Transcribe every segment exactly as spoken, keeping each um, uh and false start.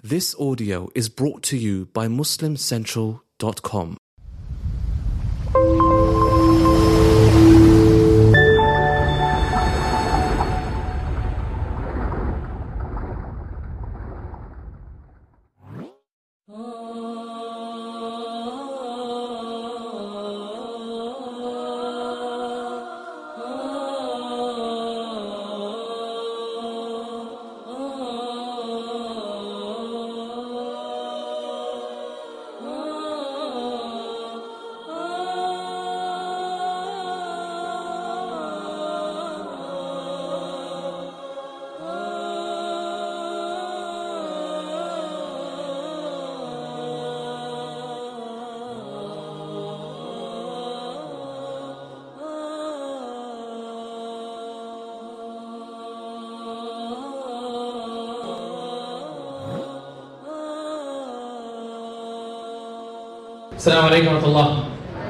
This audio is brought to you by Muslim Central dot com. Assalamu alaikum wa rahmatullah.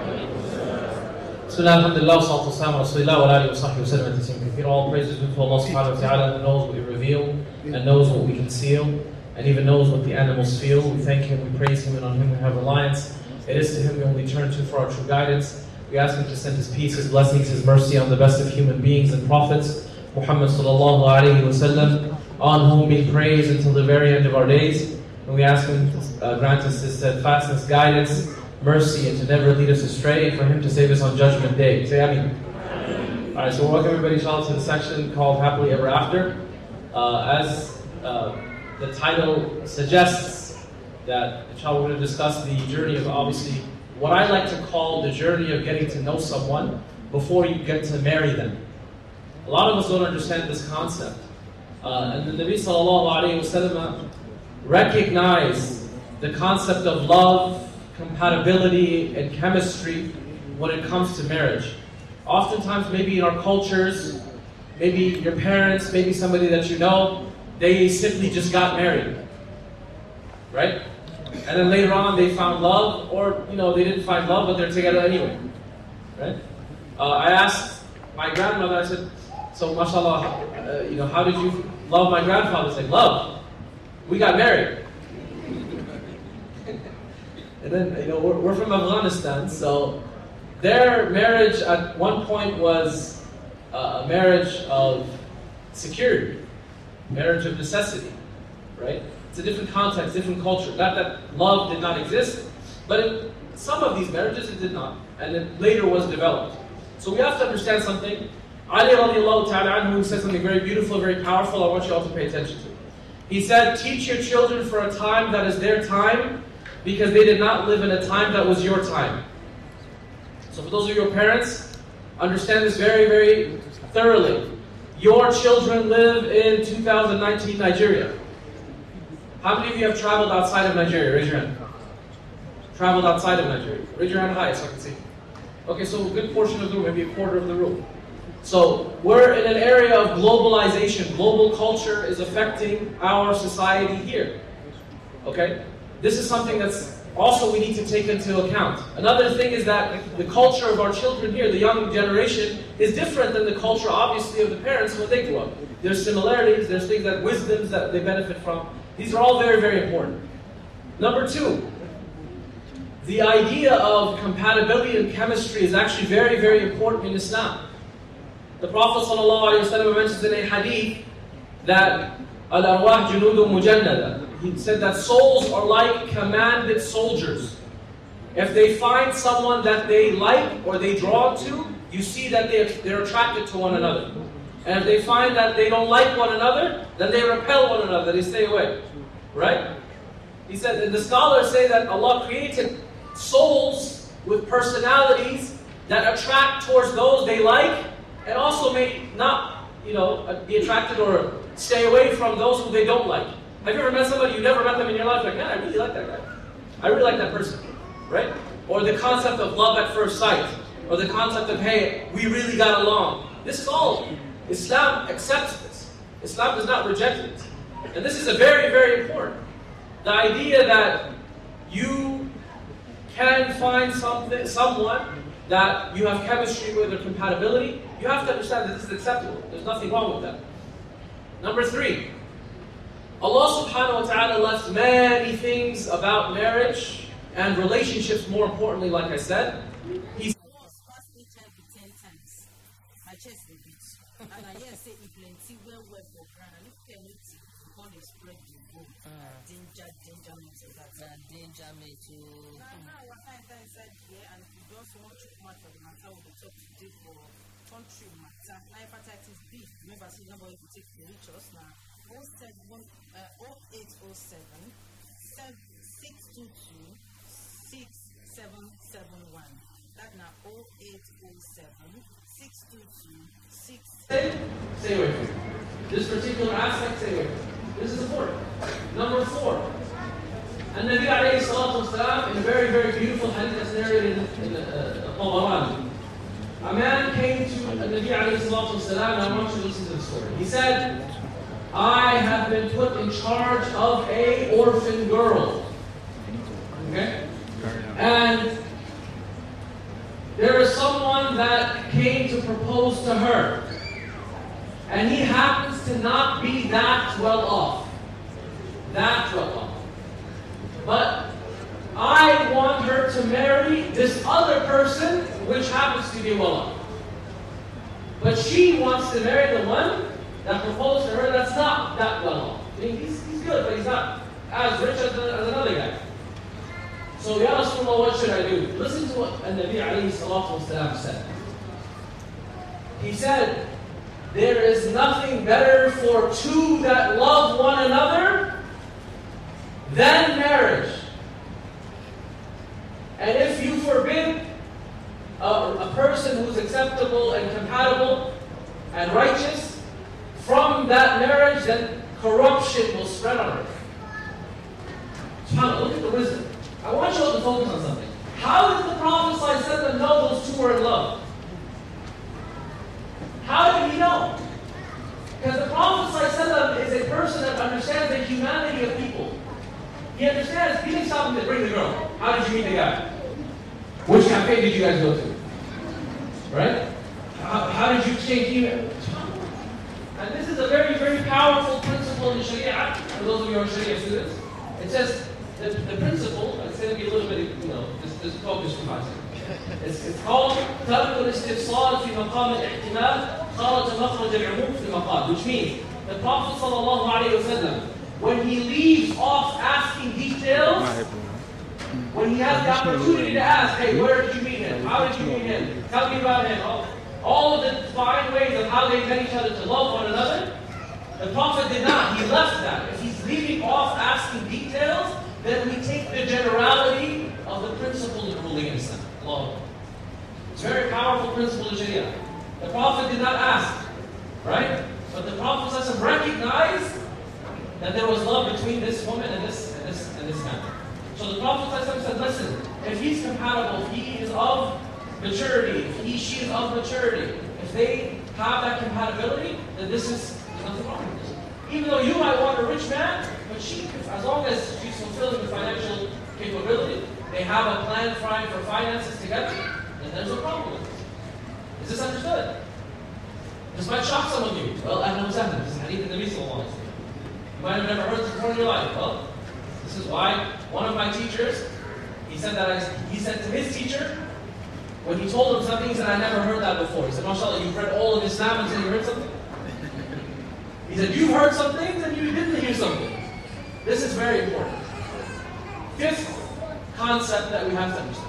Bismillah, alhamdulillah, wa salatu wa salam wa rasulillah wa alihi wa sahbihi wa sallam taslim kathira. All praises due to Allah subhanahu wa ta'ala, who knows what we reveal and knows what we conceal and even knows what the animals feel. We thank Him, we praise Him, and on Him we have reliance. It is to Him we only turn to for our true guidance. We ask Him to send His peace, His blessings, His mercy on the best of human beings and prophets, Muhammad sallallahu alayhi wa sallam, on whom be praise until the very end of our days. And we ask Him to uh, grant us His steadfastness, guidance, mercy, and to never lead us astray, and for Him to save us on Judgment Day. Say Ameen. Alright, so welcome everybody, inshallah, to the section called Happily Ever After. Uh, as uh, the title suggests, that inshallah we're going to discuss the journey of, obviously, what I like to call the journey of getting to know someone before you get to marry them. A lot of us don't understand this concept. Uh, and the Nabi sallallahu alayhi wa sallam recognized the concept of love, compatibility, and chemistry when it comes to marriage. Oftentimes, maybe in our cultures, maybe your parents, maybe somebody that you know, they simply just got married, right? And then later on, they found love, or you know, they didn't find love, but they're together anyway, right? Uh, I asked my grandmother. I said, "So, mashallah, uh, you know, how did you love my grandfather?" She said, "Love. We got married." And then, you know, we're, we're from Afghanistan, so their marriage at one point was uh, a marriage of security, marriage of necessity, right? It's a different context, different culture. Not that love did not exist, but in some of these marriages it did not, and it later was developed. So we have to understand something. Ali radiallahu ta'ala anhu said something very beautiful, very powerful. I want you all to pay attention to. He said, "Teach your children for a time that is their time, because they did not live in a time that was your time." So for those of your parents, understand this very, very thoroughly. Your children live in two thousand nineteen Nigeria. How many of you have traveled outside of Nigeria? Raise your hand. Traveled outside of Nigeria. Raise your hand high so I can see. Okay, so a good portion of the room, maybe a quarter of the room. So we're in an area of globalization. Global culture is affecting our society here. Okay? This is something that's also we need to take into account. Another thing is that the culture of our children here, the young generation, is different than the culture, obviously, of the parents when they grew up. There's similarities, there's things that, wisdoms that they benefit from. These are all very, very important. Number two, the idea of compatibility and chemistry is actually very, very important in Islam. The Prophet ﷺ mentions in a hadith that al-arwah junudun mujannada. He said that souls are like commanded soldiers. If they find someone that they like or they draw to, you see that they're, they're attracted to one another. And if they find that they don't like one another, then they repel one another, they stay away. Right? He said, and the scholars say that Allah created souls with personalities that attract towards those they like, and also may not, you know, be attracted or stay away from those who they don't like. Have you ever met somebody, you never met them in your life, like, yeah, I really like that guy. I really like that person, right? Or the concept of love at first sight, or the concept of, hey, we really got along. This is all, Islam accepts this. Islam does not reject it. And this is a very, very important. The idea that you can find something, someone that you have chemistry with or compatibility, you have to understand that this is acceptable. There's nothing wrong with that. Number three, Allah subhanahu wa ta'ala left many things about marriage and relationships, more importantly, like I said. He country matter, hepatitis B, remember, so nobody will take the reach us now. oh eight oh seven, six two two, six seven seven one. That now oh eight oh seven, six two two, six. Stay, stay away from it. This particular aspect, stay away from it. This is important. Number four. And Nabi alayhi salatu wasalam, in a very, very beautiful hadith that's narrated in the uh, Tabarani. A man came to Nabi alayhi salatu wasalam, and I want you to listen to the story. He said, I have been put in charge of a orphan girl. Okay? And there is someone that came to propose to her. And he happens to not be that well off. That well off. But I want her to marry this other person, which happens to be well off. But she wants to marry the one that proposed to her that's not that well off. I mean, he's, he's good, but he's not as rich as, the, as another guy. So, Ya Rasulullah, what should I do? Listen to what Nabi alayhi salatu wasalam said. He said, there is nothing better for two that love one another than marriage. And if you forbid a, a person who's acceptable and compatible and righteous from that marriage, then corruption will spread on earth. SubhanAllah, look at the wisdom. I want you all to focus on something. How did the Prophet ﷺ know those two were in love? How did he know? Because the Prophet ﷺ is a person that understands the humanity of people. He understands, he didn't stop him to bring the girl. How did you meet the guy? Which cafe did you guys go to? Right? How, how did you exchange email? And this is a very, very powerful principle in the Sharia. For those of you who are Sharia students, it says the, the principle, it's going to be a little bit, you know, this, this focus too much. It's, it's called ترك الاستفصال في مقام الاحتمال خرج مخرج العموم في المقال, which means the Prophet sallallahu alaihi wasallam, when he leaves off asking details, when he has the opportunity to ask, hey, where did you meet him? How did you meet him? Tell me about him. All, all of the fine ways of how they met each other to love one another. The Prophet did not. He left that. If he's leaving off asking details, then we take the generality of the principle of ruling in Islam. Allah. It's a very powerful principle in Sharia. The Prophet did not ask, right? But the Prophet recognized that there was love between this woman and this and this and this man. So the Prophet said, listen, if he's compatible, if he is of maturity, if he, she is of maturity, if they have that compatibility, then this is, there's nothing wrong with this. Even though you might want a rich man, but she, as long as she's fulfilling the financial capability, they have a plan for finances together, then there's no problem with this. Is this understood? This might shock some of you. Well, I know what's happening. This is hadith in the Nabi sallallahu alaihi wasallam. You might have never heard this before in your life. Well, this is why one of my teachers, he said that I, he said to his teacher, when he told him something, he said, I never heard that before. He said, MashaAllah, you've read all of Islam until you heard something? He said, you've heard some things and you didn't hear something. This is very important. Fifth concept that we have to understand.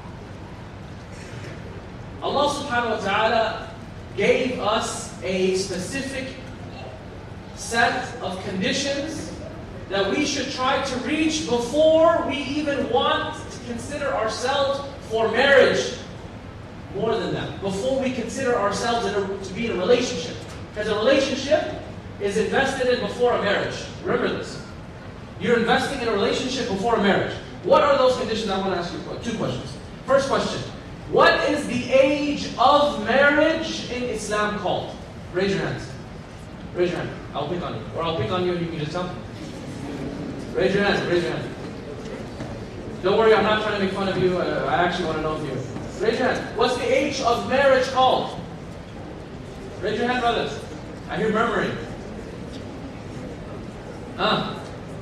Allah subhanahu wa ta'ala gave us a specific set of conditions that we should try to reach before we even want to consider ourselves for marriage. More than that, before we consider ourselves in a, to be in a relationship. Because a relationship is invested in before a marriage. Remember this. You're investing in a relationship before a marriage. What are those conditions? I want to ask you two questions. First question. What is the age of marriage in Islam called? Raise your hands. Raise your hand. I'll pick on you. Or I'll pick on you and you can just tell me. Raise your hand. Raise your hand. Don't worry, I'm not trying to make fun of you. Uh, I actually want to know if you. Raise your hand. What's the age of marriage called? Raise your hand, brothers. I hear murmuring. Huh?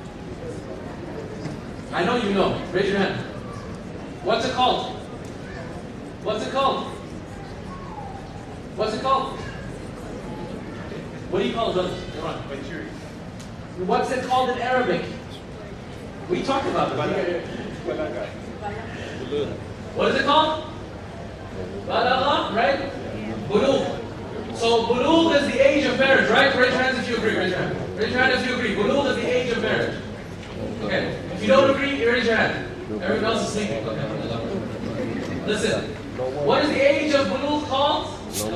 I know you know. Raise your hand. What's it called? What's it called? What's it called? What do you call it, brothers? Come on. What's it called in Arabic? We talked about it. What is it called? Balagha, right? Bulugh. So bulugh is the age of marriage, right? Raise your hands if you agree. Raise your hand. Raise your hand if you agree. Bulugh is the age of marriage. Okay. If you don't agree, raise your hand. Everyone else is sleeping. Okay. Listen. What is the age of bulugh called?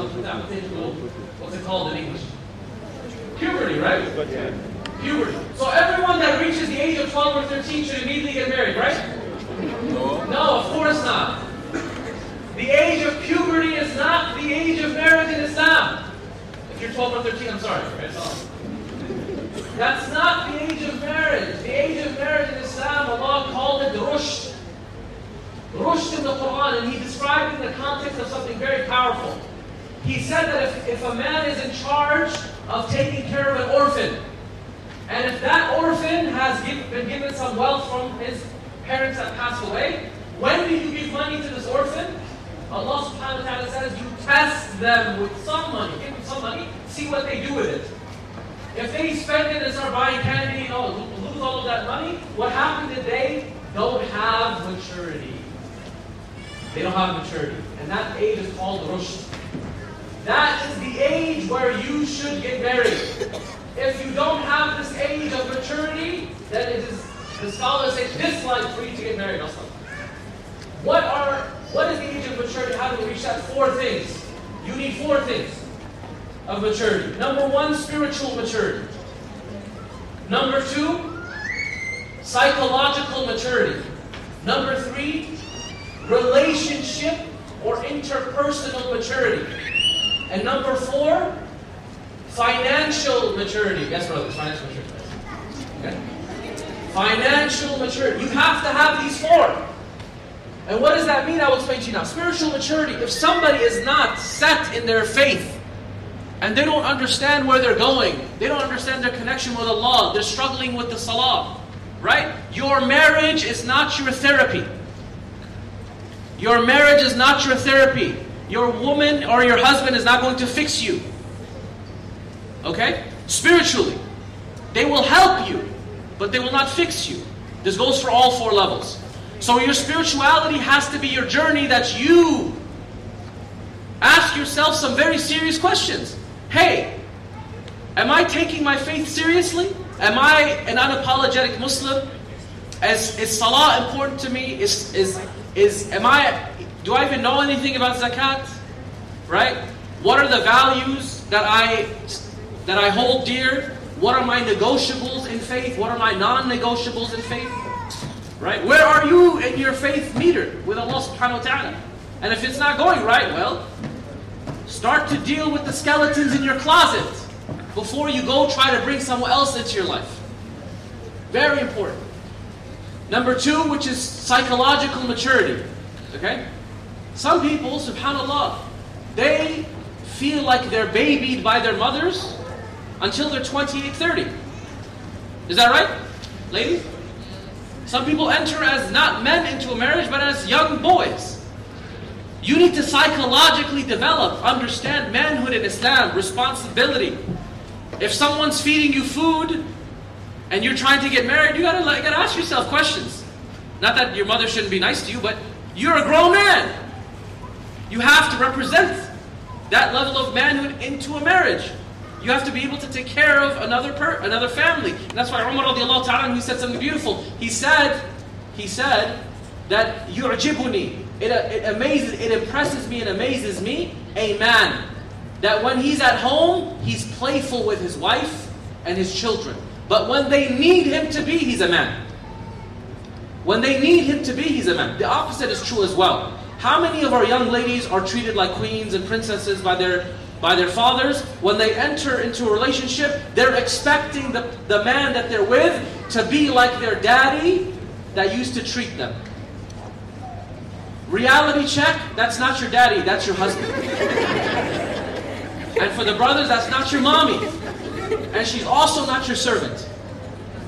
What's it called in English? Puberty, right? Puberty. So everyone that reaches the age of twelve or thirteen should immediately get married, right? No. No, of course not. The age of puberty is not the age of marriage in Islam. If you're twelve or thirteen, I'm sorry. That's not the age of marriage. The age of marriage in Islam, Allah called it rushd. Rushd in the Quran, and He described it in the context of something very powerful. He said that if, if a man is in charge of taking care of an orphan, and if that orphan has give, been given some wealth from his parents that passed away, when do you give money to this orphan? Allah subhanahu wa ta'ala says you test them with some money, give them some money, see what they do with it. If they spend it and start buying candy and all, lose all of that money, what happens is they don't have maturity. They don't have maturity. And that age is called rushd. That is the age where you should get married. If you don't have this age of maturity, then it is, the scholars say, dislike for you to get married also. What are, what is the age of maturity? How do we reach that? Four things. You need four things of maturity. Number one, spiritual maturity. Number two, psychological maturity. Number three, relationship or interpersonal maturity. And number four, financial maturity. Yes, brothers, financial maturity. Okay. Financial maturity. You have to have these four. And what does that mean? I will explain to you now. Spiritual maturity. If somebody is not set in their faith, and they don't understand where they're going, they don't understand their connection with Allah, they're struggling with the salah, right? Your marriage is not your therapy. Your marriage is not your therapy. Your woman or your husband is not going to fix you. Okay? Spiritually. They will help you, but they will not fix you. This goes for all four levels. So your spirituality has to be your journey that you ask yourself some very serious questions. Hey, am I taking my faith seriously? Am I an unapologetic Muslim? Is, is salah important to me? Is, is, is, am I, do I even know anything about zakat? Right? What are the values that I, that I hold dear? What are my negotiables in faith? What are my non-negotiables in faith? Right? Where are you in your faith meter with Allah subhanahu wa ta'ala? And if it's not going right, well, start to deal with the skeletons in your closet before you go try to bring someone else into your life. Very important. Number two, which is psychological maturity. Okay? Some people, subhanAllah, they feel like they're babied by their mothers until they're twenty-eight, thirty. Is that right, ladies? Some people enter as not men into a marriage, but as young boys. You need to psychologically develop, understand manhood in Islam, responsibility. If someone's feeding you food and you're trying to get married, you gotta, you gotta ask yourself questions. Not that your mother shouldn't be nice to you, but you're a grown man. You have to represent that level of manhood into a marriage. You have to be able to take care of another per, another family. And that's why Umar radiallahu ta'ala, he said something beautiful. He said, he said that yu'jibuni, it, it amazes, it impresses me and amazes me, a man that when he's at home, he's playful with his wife and his children. But when they need him to be, he's a man. When they need him to be, he's a man. The opposite is true as well. How many of our young ladies are treated like queens and princesses by their by their fathers? When they enter into a relationship, they're expecting the, the man that they're with to be like their daddy that used to treat them. Reality check, that's not your daddy, that's your husband. And for the brothers, that's not your mommy. And she's also not your servant.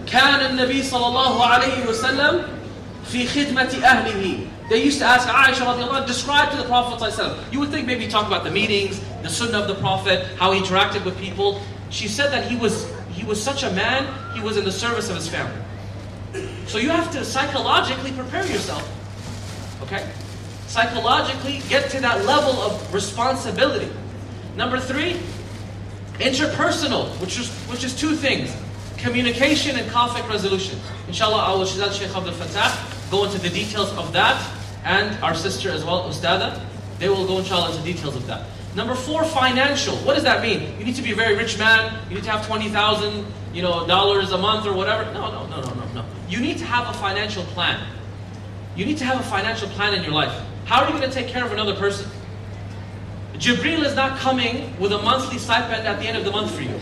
كان النبي صلى الله عليه وسلم في خدمة أهله. They used to ask Aisha radiallahu anha, describe to the Prophet sallallahu alaihi wasallam. You would think maybe talk about the meetings, the sunnah of the Prophet, how he interacted with people. She said that he was he was such a man, he was in the service of his family. So you have to psychologically prepare yourself. Okay? Psychologically get to that level of responsibility. Number three, interpersonal, which is which is two things. Communication and conflict resolution. Inshallah, I will Shazad Shaykh Abdul Fattah go into the details of that, and our sister as well, Ustada. They will go inshallah into details of that. Number four, financial. What does that mean? You need to be a very rich man. You need to have twenty thousand, you know, dollars a month or whatever. No, no, no, no, no, no. You need to have a financial plan. You need to have a financial plan in your life. How are you going to take care of another person? Jibreel is not coming with a monthly stipend at the end of the month for you.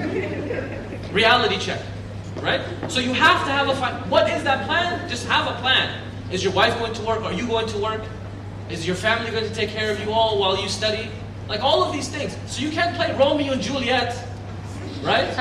Reality check, right? So you have to have a fi- what is that plan? Just have a plan. Is your wife going to work? Are you going to work? Is your family going to take care of you all while you study? Like all of these things. So you can't play Romeo and Juliet, right?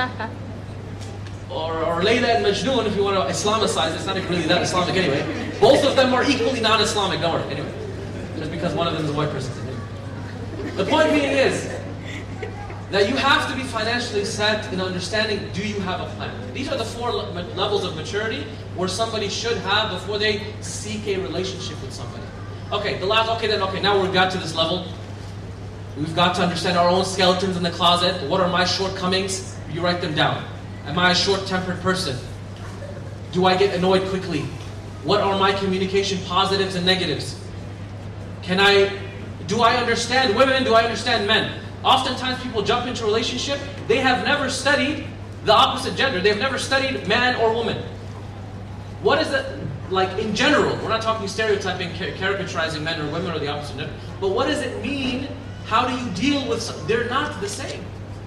Or, or Layla and Majnun if you want to Islamicize. It's not really that Islamic anyway. Both of them are equally non-Islamic, don't worry. Anyway, just because one of them is a white person. The point being is that you have to be financially set in understanding, do you have a plan? These are the four le- levels of maturity where somebody should have before they seek a relationship with somebody. Okay, the last, okay then, okay, now we've got to this level. We've got to understand our own skeletons in the closet. What are my shortcomings? You write them down. Am I a short-tempered person? Do I get annoyed quickly? What are my communication positives and negatives? Can I, do I understand women? Do I understand men? Oftentimes people jump into a relationship, they have never studied the opposite gender. They've never studied man or woman. What is it, like in general, we're not talking stereotyping, caricaturizing men or women or the opposite gender, but what does it mean? How do you deal with some, they're not the same.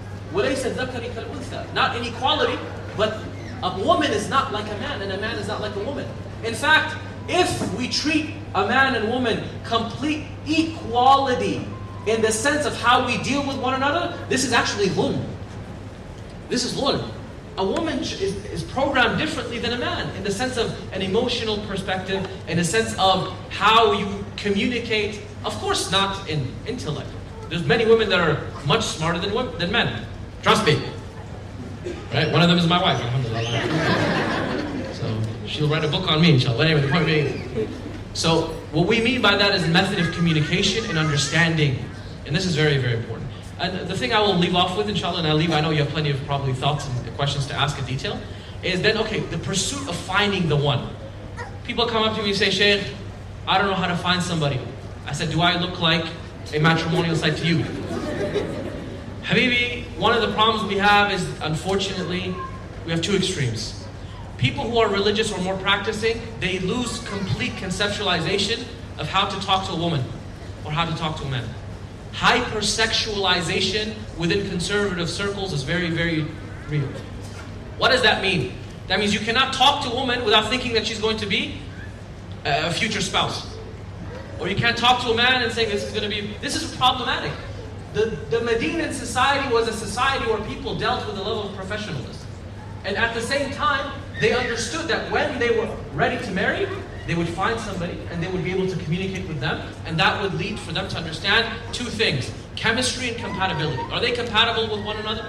Not inequality, but a woman is not like a man and a man is not like a woman. In fact, if we treat a man and woman complete equality in the sense of how we deal with one another, this is actually dhulm. This is dhulm. A woman is, is programmed differently than a man in the sense of an emotional perspective, in the sense of how you communicate. Of course not in intellect. There's many women that are much smarter than women, than men. Trust me. Right? One of them is my wife, alhamdulillah. So she'll write a book on me, inshallah. Anyway, the point being, so what we mean by that is method of communication and understanding. And this is very, very important. And the thing I will leave off with, inshallah, and I'll leave, I know you have plenty of probably thoughts and questions to ask in detail, is then, okay, the pursuit of finding the one. People come up to me and say, Shaykh, I don't know how to find somebody. I said, do I look like a matrimonial site to you? Habibi, one of the problems we have is, unfortunately, we have two extremes. People who are religious or more practicing, they lose complete conceptualization of how to talk to a woman or how to talk to a man. Hypersexualization within conservative circles is very, very real. What does that mean? That means you cannot talk to a woman without thinking that she's going to be a future spouse. Or you can't talk to a man and say this is going to be, this is problematic. The, the Medinan society was a society where people dealt with a level of professionalism. And at the same time, they understood that when they were ready to marry, they would find somebody and they would be able to communicate with them, and that would lead for them to understand two things: chemistry and compatibility. Are they compatible with one another?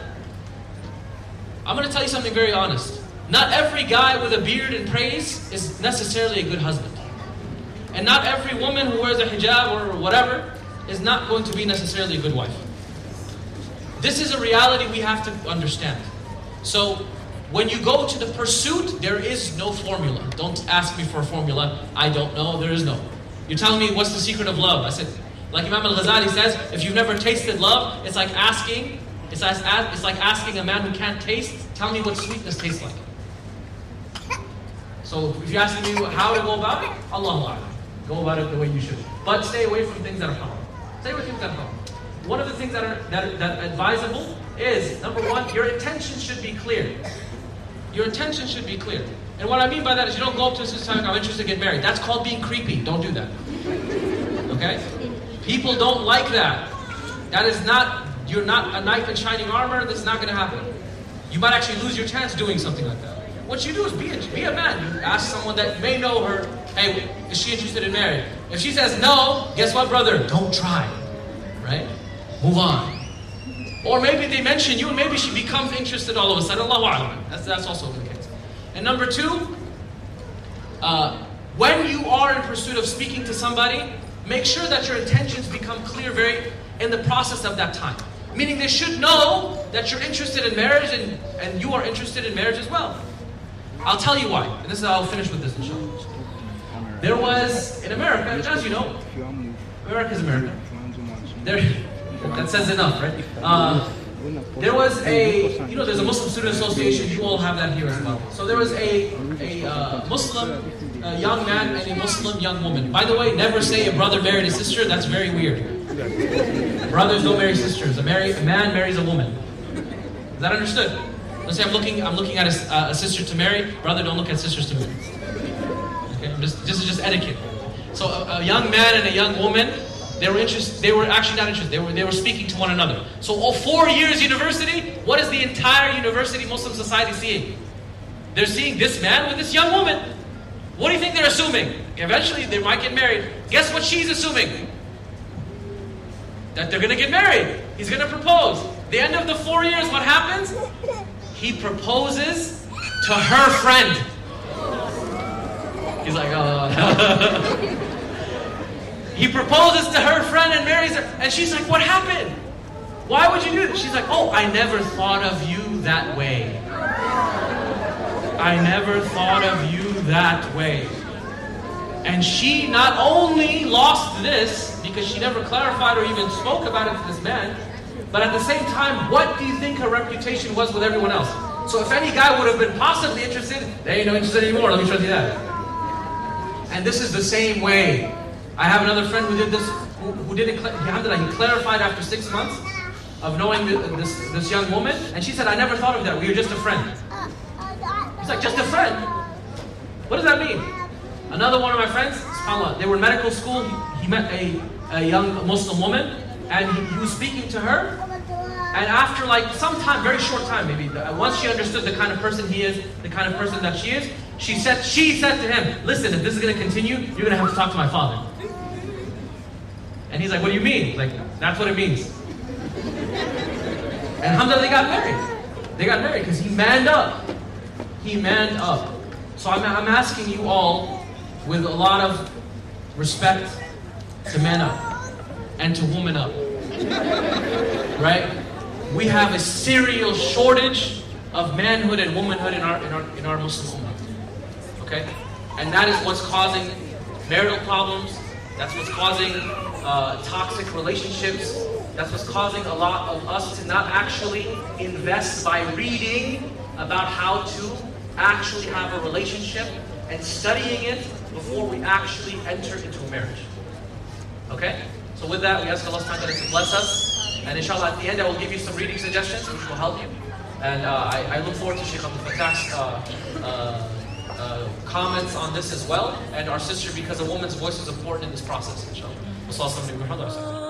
I'm going to tell you something very honest. Not every guy with a beard and praise is necessarily a good husband. And not every woman who wears a hijab or whatever is not going to be necessarily a good wife. This is a reality we have to understand. So, when you go to the pursuit, there is no formula. Don't ask me for a formula. I don't know. There is no. You're telling me what's the secret of love? I said, like Imam Al-Ghazali says, if you've never tasted love, it's like asking, it's like, it's like asking a man who can't taste, tell me what sweetness tastes like. So if you're asking me how to go about it, Allahu A'lam. Go about it the way you should. But stay away from things that are haram. Stay away from things that are haram. One of the things that are that are, that are advisable is, number one, your intention should be clear. Your intention should be clear. And what I mean by that is you don't go up to a sister and say, I'm interested to get married. That's called being creepy. Don't do that. Okay? People don't like that. That is not, you're not a knight in shining armor. This is not going to happen. You might actually lose your chance doing something like that. what you do is be a, be a man. You ask someone that may know her, hey, is she interested in marriage? If she says no, guess what, brother? Don't try, right? Move on. Or maybe they mention you and maybe she becomes interested all of a sudden. Allahu A'lam. That's, that's also the case. And number two, uh, when you are in pursuit of speaking to somebody, make sure that your intentions become clear very in the process of that time. Meaning they should know that you're interested in marriage and, and you are interested in marriage as well. I'll tell you why. And this is how I'll finish with this, inshallah. There was, in America, as you know, America is America. There, that says enough, right? Uh, there was a, you know, there's a Muslim Student Association. You all have that here as well. So there was a, a uh, Muslim uh, young man and a Muslim young woman. By the way, never say a brother married a sister. That's very weird. Brothers don't marry sisters. A, marry, a man marries a woman. Is that understood? Let's say I'm looking, I'm looking at a, uh, a sister to marry. Brother, don't look at sisters to marry. Okay, I'm just, this is just etiquette. So a, a young man and a young woman, they were interested. They were actually not interested. They were they were speaking to one another. So all four years university. What is the entire university Muslim society seeing? They're seeing this man with this young woman. What do you think they're assuming? Eventually they might get married. Guess what she's assuming? That they're going to get married. He's going to propose. The end of the four years, what happens? He proposes to her friend. He's like, oh. He proposes to her friend and marries her. And she's like, what happened? Why would you do this? She's like, oh, I never thought of you that way. I never thought of you that way. And she not only lost this, because she never clarified or even spoke about it to this man, but at the same time, what do you think her reputation was with everyone else? So if any guy would have been possibly interested, they ain't no interested anymore, let me show you that. And this is the same way. I have another friend who did this, who, who didn't, he clarified after six months of knowing this, this young woman, and she said, I never thought of that, we were just a friend. He's like, just a friend? What does that mean? Another one of my friends, subhanAllah, they were in medical school, he, he met a, a young Muslim woman, and he, he was speaking to her, and after like some time, very short time maybe, once she understood the kind of person he is, the kind of person that she is, she said, she said to him, listen, if this is going to continue, you're going to have to talk to my father. And he's like, what do you mean? Like, that's what it means. And alhamdulillah, they got married. They got married because he manned up. He manned up. So I'm, I'm asking you all, with a lot of respect, to man up and to woman up. Right? We have a serial shortage of manhood and womanhood in our in our in our Muslim ummah. Okay? And that is what's causing marital problems. That's what's causing uh, toxic relationships. That's what's causing a lot of us to not actually invest by reading about how to actually have a relationship and studying it before we actually enter into a marriage. Okay? So with that, we ask Allah subhanahu wa ta'ala to bless us. And inshallah, at the end, I will give you some reading suggestions which will help you. And uh, I, I look forward to Sheikh Abdul Fattah's uh, uh, uh, comments on this as well. And our sister, because a woman's voice is important in this process, inshallah.